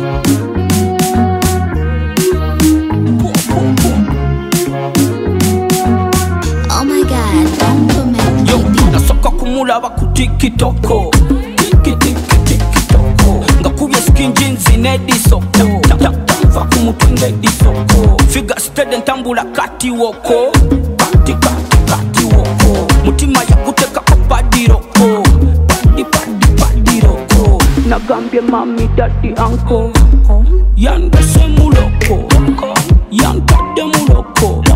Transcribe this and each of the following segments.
Mulaba ku TikTok ngakubye skin jeans n'edisoko va ku mutwe ng'edisoko figure steady ntambula kati woko kati woko mutima yakuteka ko padiroko padiroko nagambye mami daddy uncle yandese muloko yankadde muloko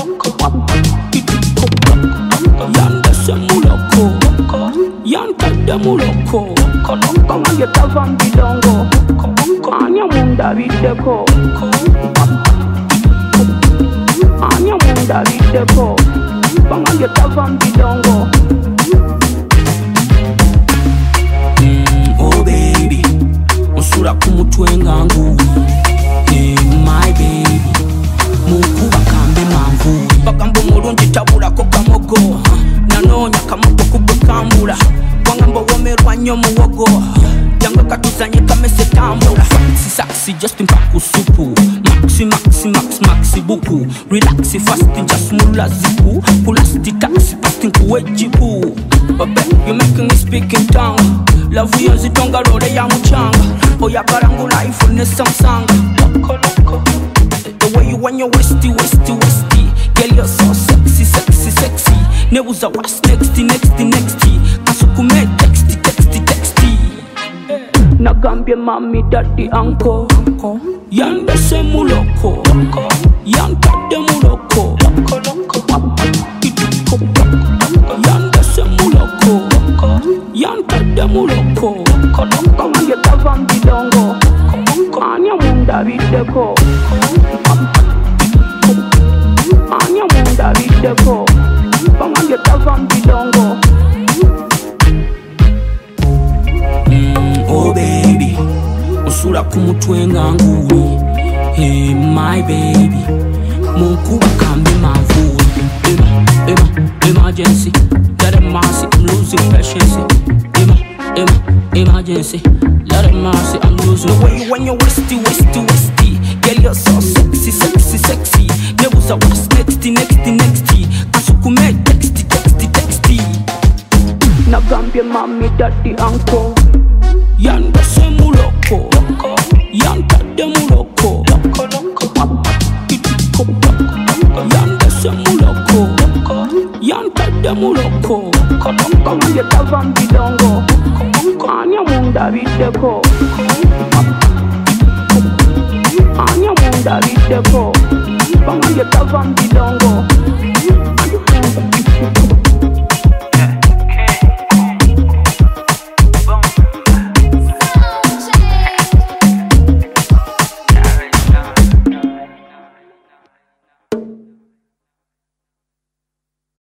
yandese muloko yankadde muloko kama yetava mbidongo anya mundabideko anya mundabideko kama yetava mbidongo. Oh baby usura kumutwe ngangu my baby mukuba kambe manvu bagambo mulungi tabulako kamogo nanonya kamogo kubukambula wangambo womerwa nnyo muwogo jango katuzanye kamese tambula saxi just mpaku supu maxi buku relax fast just mula zipu pulasti taxi pasting kuwejibu babe you making me speak in tongue love you zitonga role ya muchanga oyagala life ne samsung loko the way you want your westy girl you're so sexy nebuza what's next asukume texty nagambye mami daddy uncle yandese muloko yankadde muloko yandese muloko yankadde muloko kama yetava mbidongo anya mundabideko anya mundabideko kama yetava mbidongo. Oh baby usura kumutwe nganguni hey my baby mukuba kambe manvu emergency let it mercy I'm losing patience emergency let it mercy I'm losing the way you when you're westy girl you're so sexy nebuza what's next asukume texty nagambye mami daddy uncle yandese muloko yankadde muloko yandese muloko yankadde muloko kama yetava mbidongo anya mundabideko anya mundabideko kama yetava mbidongo.